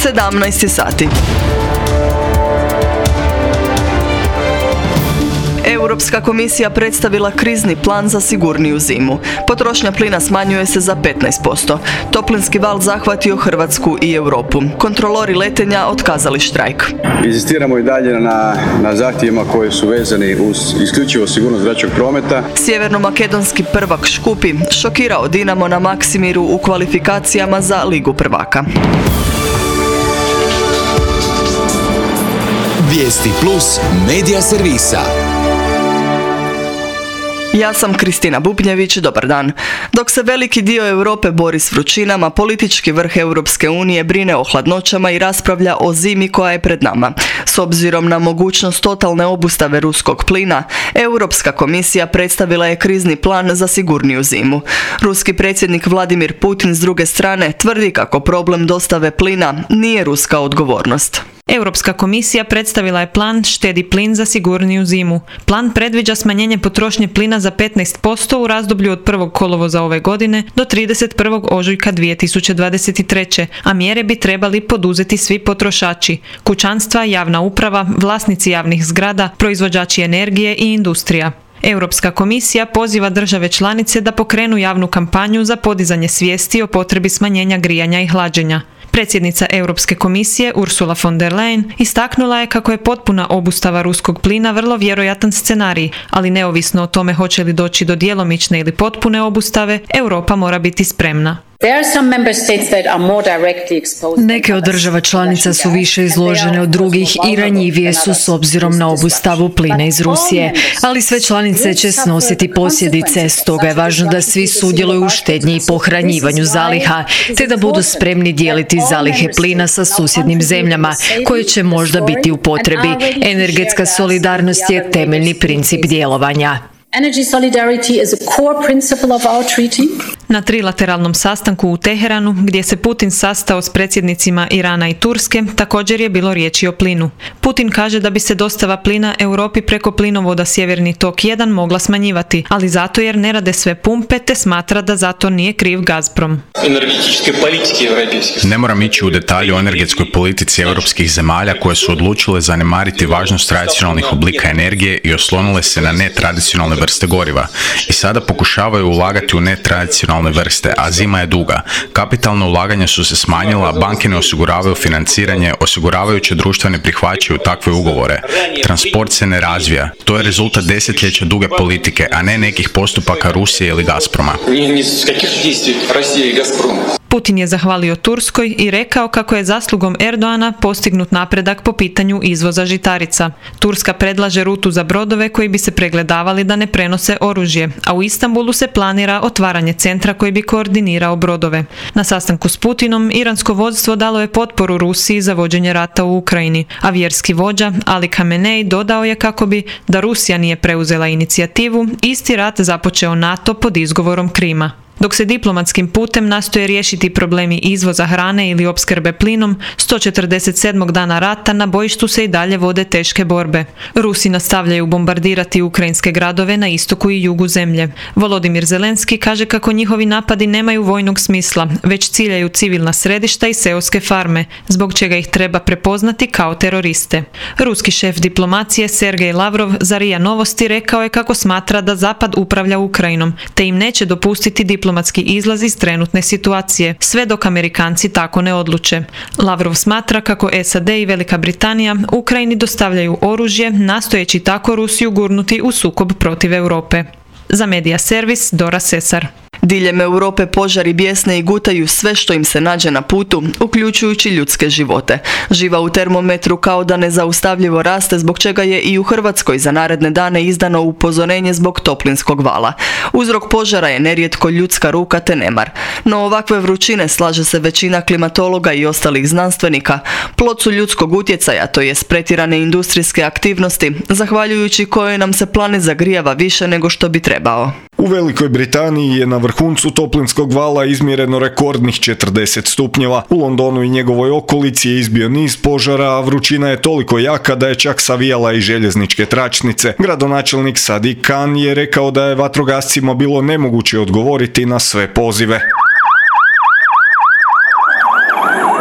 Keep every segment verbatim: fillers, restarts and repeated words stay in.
sedamnaest sati. Europska komisija predstavila krizni plan za sigurniju zimu. Potrošnja plina smanjuje se za petnaest posto. Toplinski val zahvatio Hrvatsku i Europu. Kontrolori letenja otkazali štrajk. Inzistiramo i dalje na, na zahtjevima koji su vezani uz isključivo sigurnost zračnog prometa. Sjeverno-makedonski prvak Škupi šokirao Dinamo na Maksimiru u kvalifikacijama za Ligu prvaka. Vijesti plus medija servisa. Ja sam Kristina Bubnjević, dobar dan. Dok se veliki dio Europe bori s vrućinama, politički vrh Europske unije brine o hladnoćama i raspravlja o zimi koja je pred nama. S obzirom na mogućnost totalne obustave ruskog plina, Europska komisija predstavila je krizni plan za sigurniju zimu. Ruski predsjednik Vladimir Putin s druge strane tvrdi kako problem dostave plina nije ruska odgovornost. Europska komisija predstavila je plan Štedi plin za sigurniju zimu. Plan predviđa smanjenje potrošnje plina za petnaest posto u razdoblju od prvog kolovoza ove godine do trideset prvog ožujka dvije tisuće dvadeset treće, a mjere bi trebali poduzeti svi potrošači, kućanstva, javna uprava, vlasnici javnih zgrada, proizvođači energije i industrija. Europska komisija poziva države članice da pokrenu javnu kampanju za podizanje svijesti o potrebi smanjenja grijanja i hlađenja. Predsjednica Europske komisije Ursula von der Leyen istaknula je kako je potpuna obustava ruskog plina vrlo vjerojatan scenarij, ali neovisno o tome hoće li doći do djelomične ili potpune obustave, Europa mora biti spremna. Neke od država članica su više izložene od drugih i ranjivije su s obzirom na obustavu plina iz Rusije, ali sve članice će snositi posljedice, stoga je važno da svi sudjeluju u štednji i pohranjivanju zaliha, te da budu spremni dijeliti zalihe plina sa susjednim zemljama, koje će možda biti u potrebi. Energetska solidarnost je temeljni princip djelovanja. Energy solidarity is a core principle of our treaty. Na trilateralnom sastanku u Teheranu, gdje se Putin sastao s predsjednicima Irana i Turske, također je bilo riječi o plinu. Putin kaže da bi se dostava plina Europi preko plinovoda Sjeverni tok jedan mogla smanjivati, ali zato jer ne rade sve pumpe, te smatra da zato nije kriv Gazprom. Ne moram ići u detalje o energetskoj politici europskih zemalja koje su odlučile zanemariti važnost tradicionalnih oblika energije i oslonile se na netradicionalne vrste goriva. I sada pokušavaju ulagati u netradicionalne vrste, a zima je duga. Kapitalna ulaganja su se smanjila, banke ne osiguravaju financiranje, osiguravajuće društva ne prihvaćaju takve ugovore. Transport se ne razvija. To je rezultat desetljeća duge politike, a ne nekih postupaka Rusije ili Gazproma. Putin je zahvalio Turskoj i rekao kako je zaslugom Erdoana postignut napredak po pitanju izvoza žitarica. Turska predlaže rutu za brodove koji bi se pregledavali da ne prenose oružje, a u Istanbulu se planira otvaranje centra koji bi koordinirao brodove. Na sastanku s Putinom, iransko vodstvo dalo je potporu Rusiji za vođenje rata u Ukrajini, a vjerski vođa Ali Khamenei dodao je kako bi, da Rusija nije preuzela inicijativu, isti rat započeo NATO pod izgovorom Krima. Dok se diplomatskim putem nastoje riješiti problemi izvoza hrane ili opskrbe plinom, sto četrdeset sedmog dana rata na bojištu se i dalje vode teške borbe. Rusi nastavljaju bombardirati ukrajinske gradove na istoku i jugu zemlje. Volodimir Zelenski kaže kako njihovi napadi nemaju vojnog smisla, već ciljaju civilna središta i seoske farme, zbog čega ih treba prepoznati kao teroriste. Ruski šef diplomacije Sergej Lavrov za R I A Novosti rekao je kako smatra da Zapad upravlja Ukrajinom, te im neće dopustiti diplomatski diplomatski izlaz iz trenutne situacije, sve dok Amerikanci tako ne odluče. Lavrov smatra kako S A D i Velika Britanija Ukrajini dostavljaju oružje, nastojeći tako Rusiju gurnuti u sukob protiv Europe. Za Medija servis Dora Sesar. Diljem Europe požari bijesne i gutaju sve što im se nađe na putu, uključujući ljudske živote. Živa u termometru kao da nezaustavljivo raste, zbog čega je i u Hrvatskoj za naredne dane izdano upozorenje zbog toplinskog vala. Uzrok požara je nerijetko ljudska ruka te nemar. No ovakve vrućine, slaže se većina klimatologa i ostalih znanstvenika, plod su ljudskog utjecaja, to jest pretjerane industrijske aktivnosti, zahvaljujući kojoj nam se planet zagrijava više nego što bi trebao. U Velikoj Britaniji je na vrhuncu toplinskog vala izmjereno rekordnih četrdeset stupnjeva. U Londonu i njegovoj okolici je izbio niz požara, a vrućina je toliko jaka da je čak savijala i željezničke tračnice. Gradonačelnik Sadiq Khan je rekao da je vatrogascima bilo nemoguće odgovoriti na sve pozive. Top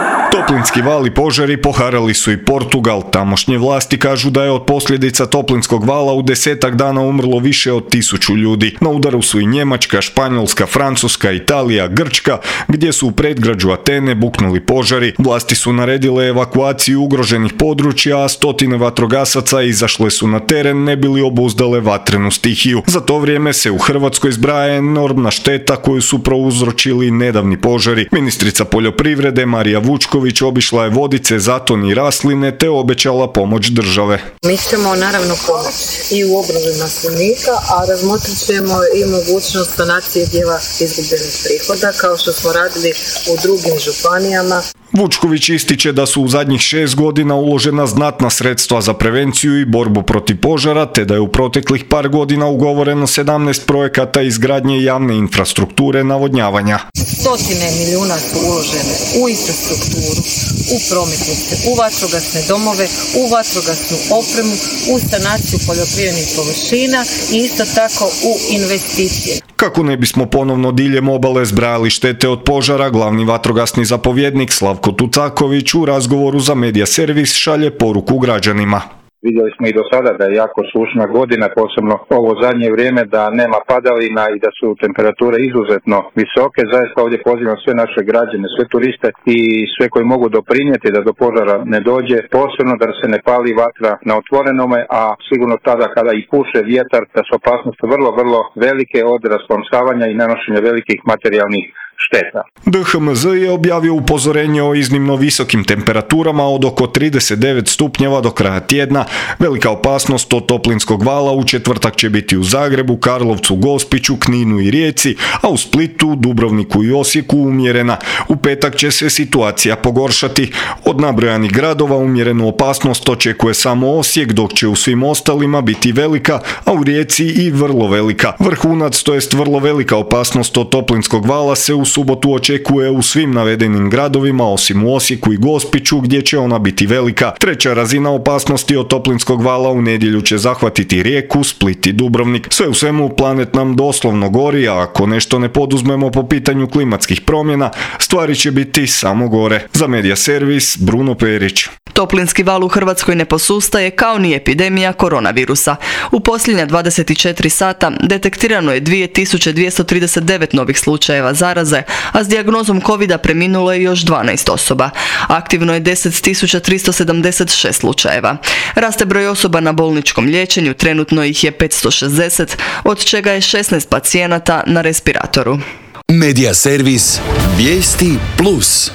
Toplinski val i požari poharali su i Portugal. Tamošnje vlasti kažu da je od posljedica toplinskog vala u desetak dana umrlo više od tisuću ljudi. Na udaru su i Njemačka, Španjolska, Francuska, Italija, Grčka, gdje su u predgrađu Atene buknuli požari. Vlasti su naredile evakuaciju ugroženih područja, a stotine vatrogasaca izašle su na teren ne bili obuzdale vatrenu stihiju. Za to vrijeme se u Hrvatskoj zbraja enormna šteta koju su prouzročili nedavni požari. Ministrica poljoprivrede Marija Vučković obišla je Vodice, Zaton i Rasline te obećala pomoć države. Mi ćemo naravno pomoći i u obnovi maslinika, a razmotrit ćemo i mogućnost sanacije dijela izgubljenih prihoda kao što smo radili u drugim županijama. Vučković ističe da su u zadnjih šest godina uložena znatna sredstva za prevenciju i borbu protiv požara, te da je u proteklih par godina ugovoreno sedamnaest projekata izgradnje javne infrastrukture navodnjavanja. Stotine milijuna su uložene u infrastrukturu, u prometnice, u vatrogasne domove, u vatrogasnu opremu, u sanaciju poljoprivrednih površina i isto tako u investicije. Kako ne bismo ponovno diljem obale zbrajali štete od požara, glavni vatrogasni zapovjednik Slavko Tucaković u razgovoru za Medija Servis šalje poruku građanima. Vidjeli smo i do sada da je jako sušna godina, posebno ovo zadnje vrijeme, da nema padalina i da su temperature izuzetno visoke. Zaista ovdje pozivam sve naše građane, sve turiste i sve koji mogu doprinijeti da do požara ne dođe, posebno da se ne pali vatra na otvorenome, a sigurno tada kada i puše vjetar, da su opasnosti vrlo, vrlo velike od rasplamsavanja i nanošenja velikih materijalnih šteta. D H M Z je objavio upozorenje o iznimno visokim temperaturama od oko trideset devet stupnjeva do kraja tjedna. Velika opasnost od toplinskog vala u četvrtak će biti u Zagrebu, Karlovcu, Gospiću, Kninu i Rijeci, a u Splitu, Dubrovniku i Osijeku umjerena. U petak će se situacija pogoršati. Od nabrojanih gradova umjerenu opasnost očekuje samo Osijek, dok će u svim ostalima biti velika, a u Rijeci i vrlo velika. Vrhunac, to jest vrlo velika opasnost od toplinskog vala, se u subotu očekuje u svim navedenim gradovima, osim u Osijeku i Gospiću, gdje će ona biti velika. Treća razina opasnosti od toplinskog vala u nedjelju će zahvatiti Rijeku, Split i Dubrovnik. Sve u svemu planet nam doslovno gori, a ako nešto ne poduzmemo po pitanju klimatskih promjena, stvari će biti samo gore. Za Medija Servis, Bruno Perić. Toplinski val u Hrvatskoj ne posustaje kao ni epidemija koronavirusa. U posljednja dvadeset četiri sata detektirano je dvije tisuće dvjesto trideset devet novih slučajeva zaraze, a s dijagnozom covida preminulo je još dvanaest osoba. Aktivno je deset tisuća tristo sedamdeset šest slučajeva. Raste broj osoba na bolničkom liječenju, trenutno ih je petsto šezdeset, od čega je šesnaest pacijenata na respiratoru. Medija Servis, vijesti plus.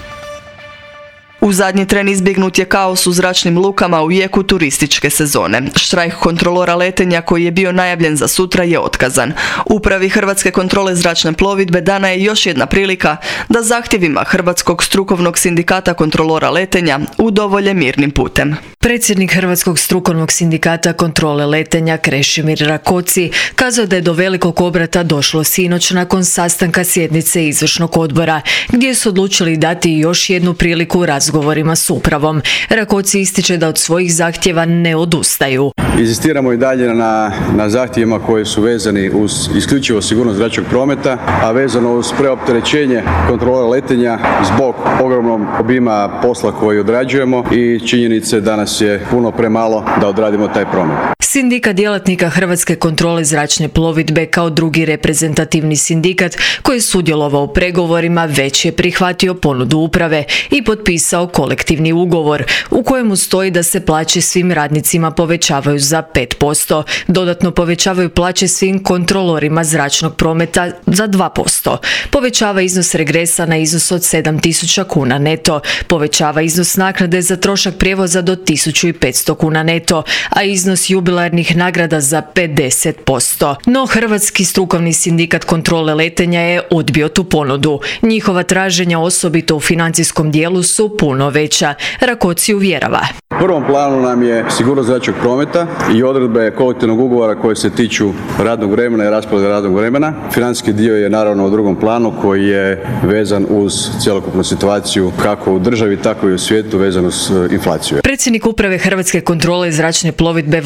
U zadnji tren izbjegnut je kaos u zračnim lukama u jeku turističke sezone. Štrajk kontrolora letenja koji je bio najavljen za sutra je otkazan. Upravi Hrvatske kontrole zračne plovidbe dana je još jedna prilika da zahtjevima Hrvatskog strukovnog sindikata kontrolora letenja udovolje mirnim putem. Predsjednik Hrvatskog strukovnog sindikata kontrole letenja Krešimir Rakoci kazao da je do velikog obrata došlo sinoć nakon sastanka sjednice izvršnog odbora, gdje su odlučili dati još jednu priliku u razgovorima s upravom. Rakoci ističe da od svojih zahtjeva ne odustaju. Inzistiramo i dalje na, na zahtjevima koji su vezani uz isključivo sigurnost zračnog prometa, a vezano uz preopterećenje kontrole letenja zbog ogromnog obima posla koji odrađujemo i činjenice da nas je puno premalo da odradimo taj promet. Sindikat djelatnika Hrvatske kontrole zračne plovidbe kao drugi reprezentativni sindikat koji je sudjelovao u pregovorima već je prihvatio ponudu uprave i potpisao kolektivni ugovor u kojemu stoji da se plaće svim radnicima povećavaju za pet posto. Dodatno povećavaju plaće svim kontrolorima zračnog prometa za dva posto. Povećava iznos regresa na iznos od sedam tisuća kuna neto. Povećava iznos naknade za trošak prijevoza do tisuću petsto kuna neto, a iznos jubilarnih nagrada za pedeset posto. No Hrvatski strukovni sindikat kontrole letenja je odbio tu ponudu. Njihova traženja osobito u financijskom dijelu su puno veća. Rakoci uvjerava. U prvom planu nam je sigurnost zračnog prometa i odredbe kolektivnog ugovora koje se tiču radnog vremena i rasporeda radnog vremena. Financijski dio je naravno u drugom planu koji je vezan uz cjelokupnu situaciju kako u državi tako i u svijetu vezan uz inflaciju. Predsjednik uprave Hrvatske kontrole zračne plovidbe Vlado Bagarić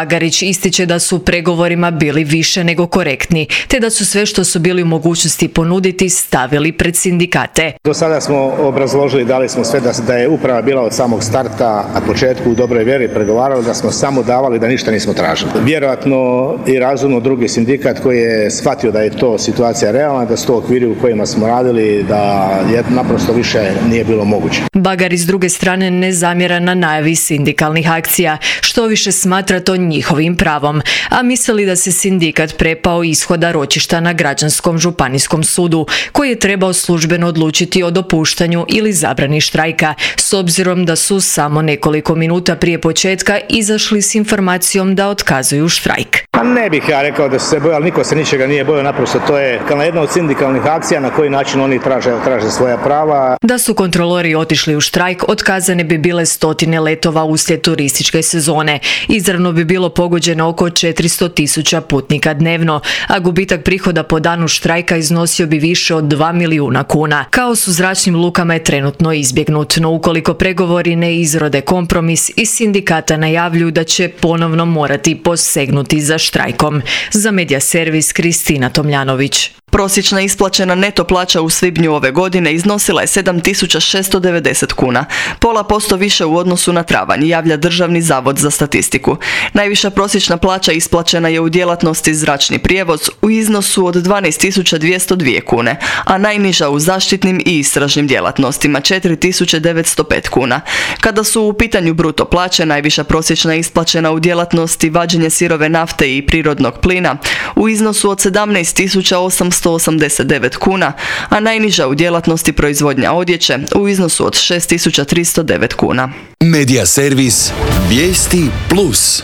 Bagarić ističe da su u pregovorima bili više nego korektni, te da su sve što su bili u mogućnosti ponuditi stavili pred sindikate. Do sada smo obrazložili, dali smo sve da, da je uprava bila od samog starta, na početku u dobroj vjeri pregovarali, da smo samo davali, da ništa nismo tražili. Vjerojatno i razumno drugi sindikat koji je shvatio da je to situacija realna, da su to okviri u kojima smo radili, da je naprosto više nije bilo moguće. Bagarić s druge strane ne zamjera na najavi sindikalnih akcija, što više smatra to njihovim pravom, a misli da se sindikat prepao ishoda ročišta na Građanskom županijskom sudu, koji je trebao službeno odlučiti o dopuštanju ili zabrani štrajka, s obzirom da su samo nekoliko minuta prije početka izašli s informacijom da otkazuju štrajk. Pa ne bih ja rekao da su se bojali, niko se ničega nije bojao, naprosto to je kao jedna od sindikalnih akcija na koji način oni traže, traže svoja prava. Da su kontrolori otišli u štrajk, otkazane bi bile stotine letova uslijed turističke sezone. Izravno bi bilo pogođeno oko četiristo tisuća putnika dnevno, a gubitak prihoda po danu štrajka iznosio bi više od dva milijuna kuna. Kaos u zračnim lukama je trenutno izbjegnut, no ukoliko pregovori ne izrode kompromis, iz sindikata najavljuju da će ponovno morati posegnuti za štrajkom. Za Medija servis Kristina Tomljanović. Prosječna isplaćena neto plaća u svibnju ove godine iznosila je sedam tisuća šesto devedeset kuna, pola posto više u odnosu na travanj, javlja Državni zavod za statistiku. Najviša prosječna plaća isplaćena je u djelatnosti zračni prijevoz u iznosu od dvanaest tisuća dvjesto dvije kune, a najniža u zaštitnim i istražnim djelatnostima četiri tisuće devetsto pet kuna. Kada su u pitanju bruto plaće, najviša prosječna isplaćena u djelatnosti vađenje sirove nafte i prirodnog plina u iznosu od sedamnaest tisuća osamsto osamdeset devet kuna, a najniža u djelatnosti proizvodnja odjeće u iznosu od šest tisuća tristo devet kuna. Medija servis Vijesti plus.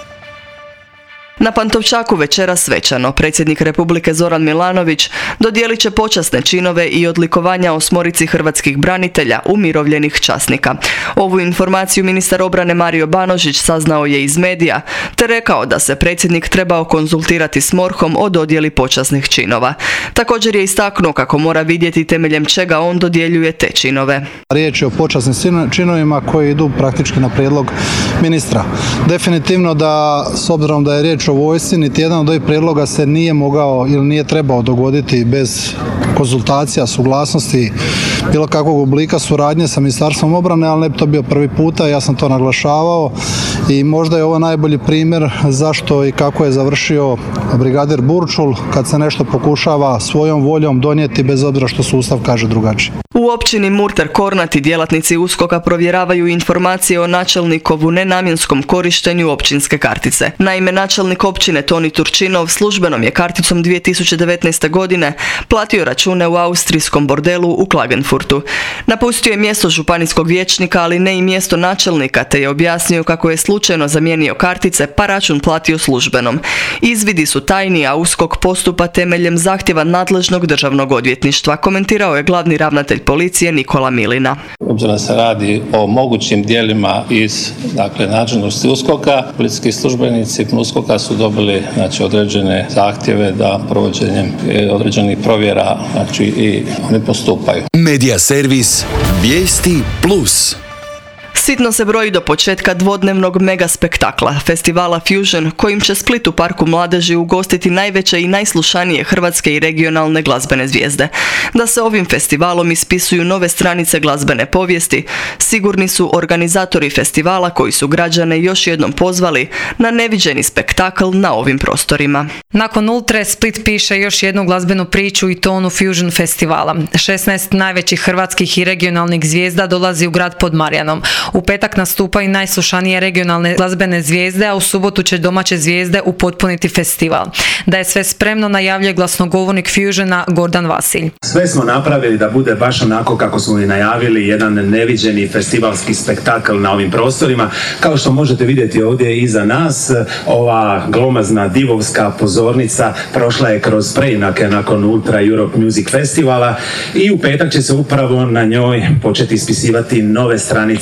Na Pantovčaku večeras svečano predsjednik Republike Zoran Milanović dodijelit će počasne činove i odlikovanja osmorici hrvatskih branitelja umirovljenih časnika. Ovu informaciju ministar obrane Mario Banožić saznao je iz medija, te rekao da se predsjednik trebao konzultirati s MORH-om o dodjeli počasnih činova. Također je istaknuo kako mora vidjeti temeljem čega on dodjeljuje te činove. Riječ je o počasnim činovima koji idu praktički na prijedlog ministra. Definitivno da, s obzirom da je riječ o vojsci, niti jedan od ovih prijedloga se nije mogao ili nije trebao dogoditi bez konzultacija, suglasnosti, bilo kakvog oblika suradnje sa Ministarstvom obrane, ali ne bi to bio prvi puta, ja sam to naglašavao i možda je ovo najbolji primjer zašto i kako je završio brigadir Burčul kad se nešto pokušava svojom voljom donijeti bez obzira što sustav kaže drugačije. U općini Murter Kornati djelatnici USKOK-a provjeravaju informacije o načelnikovu nenamjenskom korištenju općinske kartice. Naime, načelnik općine Toni Turčinov službenom je karticom dvije tisuće devetnaeste. godine platio račune u austrijskom bordelu u Klagenfurtu. Napustio je mjesto županijskog vijećnika, ali ne i mjesto načelnika, te je objasnio kako je slučajno zamijenio kartice pa račun platio službenom. Izvidi su tajni, a USKOK postupa temeljem zahtjeva nadležnog državnog odvjetništva, komentirao je glavni ravnatelj policije Nikola Milina. Obzirom se radi o mogućim dijelima iz dakle, nadležnosti USKOK-a, policijski službenici USKOK-a su dobili znači, određene zahtjeve da provođenjem određenih provjera znači, i oni postupaju. Medija servis Vijesti plus. Sitno se broji do početka dvodnevnog mega spektakla, festivala Fusion, kojim će Split u Parku mladeži ugostiti najveće i najslušanije hrvatske i regionalne glazbene zvijezde. Da se ovim festivalom ispisuju nove stranice glazbene povijesti, sigurni su organizatori festivala koji su građane još jednom pozvali na neviđeni spektakl na ovim prostorima. Nakon Ultre, Split piše još jednu glazbenu priču i tonu Fusion festivala. šesnaest najvećih hrvatskih i regionalnih zvijezda dolazi u grad pod Marjanom. U petak nastupaju najslušanije regionalne glazbene zvijezde, a u subotu će domaće zvijezde upotpuniti festival. Da je sve spremno, najavljuje glasnogovornik Fusiona Gordan Vasilj. Sve smo napravili da bude baš onako kako smo i najavili, jedan neviđeni festivalski spektakl na ovim prostorima. Kao što možete vidjeti ovdje iza nas, ova glomazna divovska pozornica prošla je kroz preinake nakon Ultra Europe Music Festivala i u petak će se upravo na njoj početi ispisivati nove stranice glazbene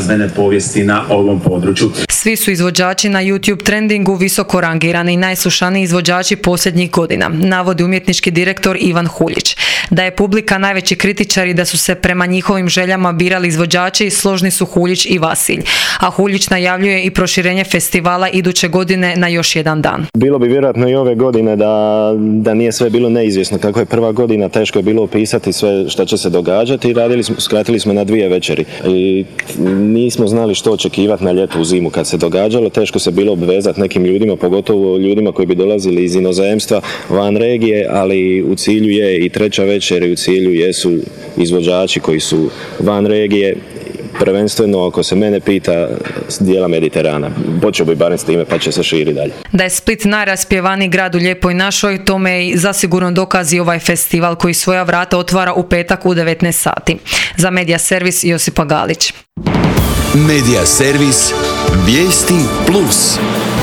glazbene povijesti na ovom području. Svi su izvođači na YouTube trendingu visoko rangirani i najslušaniji izvođači posljednjih godina, navodi umjetnički direktor Ivan Huljić. Da je publika najveći kritičar i da su se prema njihovim željama birali izvođači, složni su Huljić i Vasilj. A Huljić najavljuje i proširenje festivala iduće godine na još jedan dan. Bilo bi vjerojatno i ove godine da, da nije sve bilo neizvjesno. Kako je prva godina, teško je bilo opisati sve što će se događati i radili smo, skratili smo na dvije večeri. I nismo znali što očekivati na ljetu u zimu kad se događalo. Teško se bilo obvezati nekim ljudima, pogotovo ljudima koji bi dolazili iz inozemstva van regije, ali u cilju je i treća večer i u cilju jesu izvođači koji su van regije, prvenstveno ako se mene pita s dijela Mediterana. Počeo bi barem s time pa će se širi dalje. Da je Split najraspjevaniji grad u Lijepoj našoj, tome je zasigurno dokaz i ovaj festival koji svoja vrata otvara u petak u devetnaest sati. Za Medija servis Josipa Galić. Medija servis Vijesti Plus.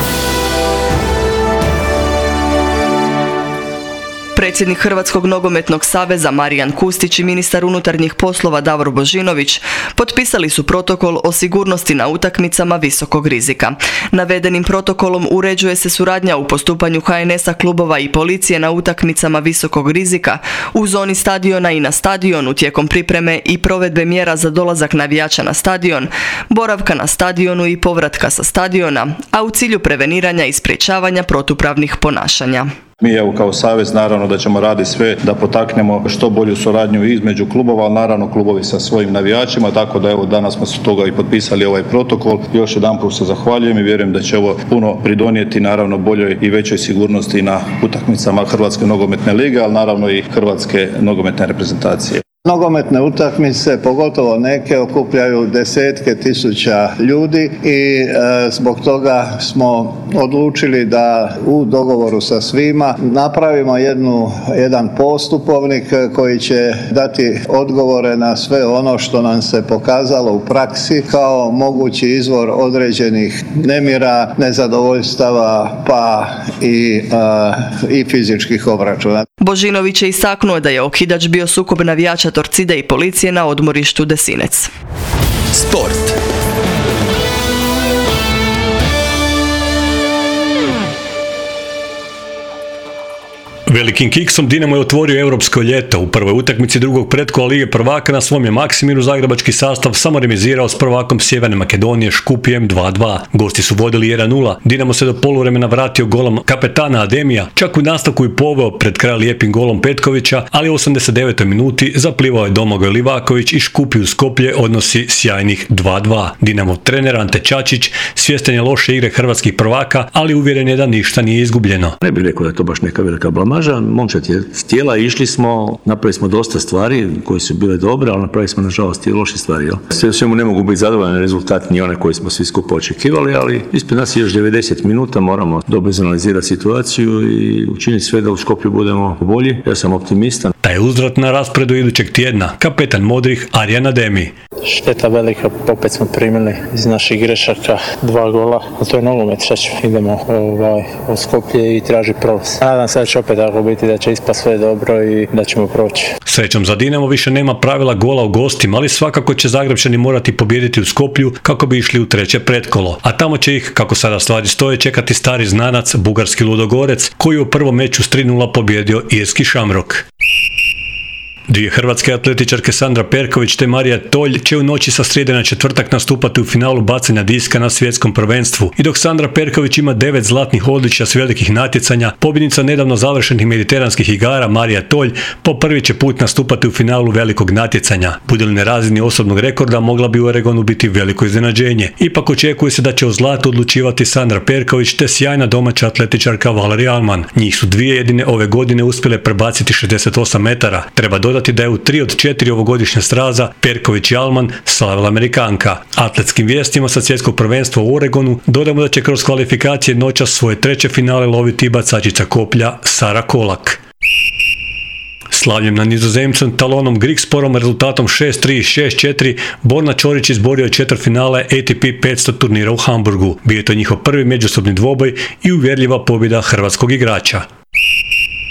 Predsjednik Hrvatskog nogometnog saveza Marijan Kustić i ministar unutarnjih poslova Davor Božinović potpisali su protokol o sigurnosti na utakmicama visokog rizika. Navedenim protokolom uređuje se suradnja u postupanju H N S-a, klubova i policije na utakmicama visokog rizika u zoni stadiona i na stadionu tijekom pripreme i provedbe mjera za dolazak navijača na stadion, boravka na stadionu i povratka sa stadiona, a u cilju preveniranja i sprječavanja protupravnih ponašanja. Mi evo kao savez naravno da ćemo raditi sve da potaknemo što bolju suradnju između klubova, ali naravno klubovi sa svojim navijačima, tako da evo danas smo se toga i potpisali ovaj protokol. Još jedanput se zahvaljujem i vjerujem da će ovo puno pridonijeti naravno boljoj i većoj sigurnosti na utakmicama Hrvatske nogometne lige, ali naravno i Hrvatske nogometne reprezentacije. Nogometne utakmice, pogotovo neke, okupljaju desetke tisuća ljudi i e, zbog toga smo odlučili da u dogovoru sa svima napravimo jednu, jedan postupovnik koji će dati odgovore na sve ono što nam se pokazalo u praksi kao mogući izvor određenih nemira, nezadovoljstava pa i, e, i fizičkih obračuna. Božinović je istaknuo da je okidač bio sukob navijača Torcide i policije na odmorištu Desinec. Sport. Velikim kiksom Dinamo je otvorio europsko ljeto. U prvoj utakmici drugog pretkola Lige prvaka na svom je Maksimiru zagrebački sastav samo remizirao s prvakom Sjeverne Makedonije Škupijem dva dva. Gosti su vodili jedan nula. Dinamo se do poluvremena vratio golom kapetana Ademija, čak u nastavku i poveo pred kraj lijepim golom Petkovića, ali u osamdeset devetoj minuti zaplivao je Domagoj Livaković i Škupiju Skoplje odnosi sjajnih dva dva. Dinamov trener Ante Čačić svjestan je loše igre hrvatskih prvaka, ali uvjeren je da ništa nije izgubljeno. Ne bih rekao da je to baš neka velika blama. Momčad je htjela, išli smo, napravili smo dosta stvari koje su bile dobre, ali napravili smo nažalost i loše stvari. Jel? Sve u svemu ne mogu biti zadovoljni rezultat ni one koje smo svi skupo očekivali, ali ispred nas je još devedeset minuta, moramo dobro izanalizirati situaciju i učiniti sve da u Skoplju budemo bolji. Ja sam optimistan. Taj uzvrat na rasporedu idućeg tjedna, kapetan modrih Arjan Ademi. Šteta velika, opet smo primili iz naših grešaka dva gola, a to je nogomet, šta ćemo, idemo ovaj, u Skoplje i traži prolaz. Nadam se da će opet tako biti, da će ispast sve dobro i da ćemo proći. Srećom za Dinamo više nema pravila gola u gostima, ali svakako će Zagrebčani morati pobijediti u Skoplju kako bi išli u treće pretkolo. A tamo će ih, kako sada stvari stoje, čekati stari znanac, bugarski Ludogorec, koji je u prvom meču s tri nula pobjedio irski Shamrock. Dvije hrvatske atletičarke Sandra Perković te Marija Tolj će u noći sa srijede na četvrtak nastupati u finalu bacanja diska na svjetskom prvenstvu. I dok Sandra Perković ima devet zlatnih odličja s velikih natjecanja, pobjednica nedavno završenih mediteranskih igara Marija Tolj po prvi će put nastupati u finalu velikog natjecanja. Bude li na razini osobnog rekorda, mogla bi u Oregonu biti veliko iznenađenje. Ipak očekuje se da će o zlatu odlučivati Sandra Perković te sjajna domaća atletičarka Valerija Alman. Njih su dvije jedine ove godine uspjele prebaciti šezdeset osam metara. Treba dodati da je u tri od četiri ovogodišnja straza Perković i Alman slavila Amerikanka. Atletskim vijestima sa svjetskog prvenstva u Oregonu dodamo da će kroz kvalifikacije noćas svoje treće finale loviti bacačica koplja Sara Kolak. Slavljem na Nizozemcem talonom Grigsporom rezultatom šest tri i šest četiri Borna Ćorić izborio je četvrtfinale A T P petsto turnira u Hamburgu. Bio je to njihov prvi međusobni dvoboj i uvjerljiva pobjeda hrvatskog igrača.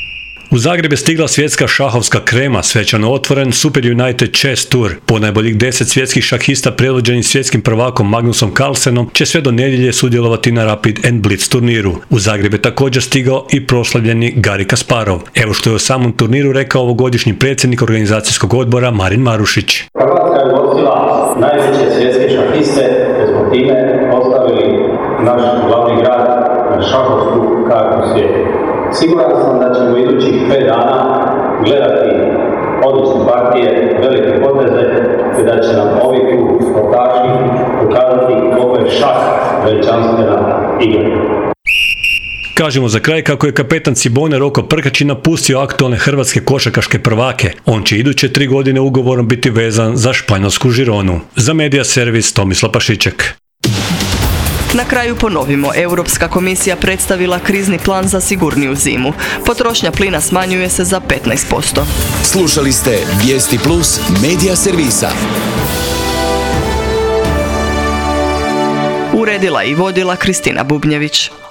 U Zagreb je stigla svjetska šahovska krema, svečano otvoren Super United Chess Tour. Po najboljih deset svjetskih šahista predvođenih svjetskim prvakom Magnusom Carlsenom će sve do nedjelje sudjelovati na Rapid and Blitz turniru. U Zagreb je također stigao i proslavljeni Garry Kasparov. Evo što je o samom turniru rekao ovogodišnji predsjednik organizacijskog odbora Marin Marušić. Hrvatska je ugostila najveće svjetske šahiste, te smo time ostavili naš glavni grad na šahovsku kartu svijeta. Siguran sam da ćemo idućih pet dana gledati odlične partije, velike poteze, te da će nam ovi sportaši pokazati kako je šah veličanstvena igra. Kažemo za kraj kako je kapetan Cibone Roko Prkačin napustio aktualne hrvatske košarkaške prvake. On će iduće tri godine ugovorom biti vezan za španjolsku Žironu. Za Medija servis Tomislav Pašiček. Na kraju ponovimo, Europska komisija predstavila krizni plan za sigurniju zimu. Potrošnja plina smanjuje se za petnaest posto. Slušali ste Vijesti Plus Medija servisa. Uredila i vodila Kristina Bubnjević.